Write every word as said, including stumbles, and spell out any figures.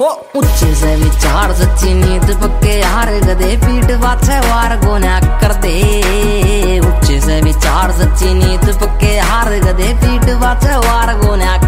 ऊंचे से विचार सच्ची नीत पक्के हार गदे पीठ पाछे वार गोना कर दे। ऊंचे से विचार सच्ची नीत पक्के हार गदे पीठ पाछे वार गोना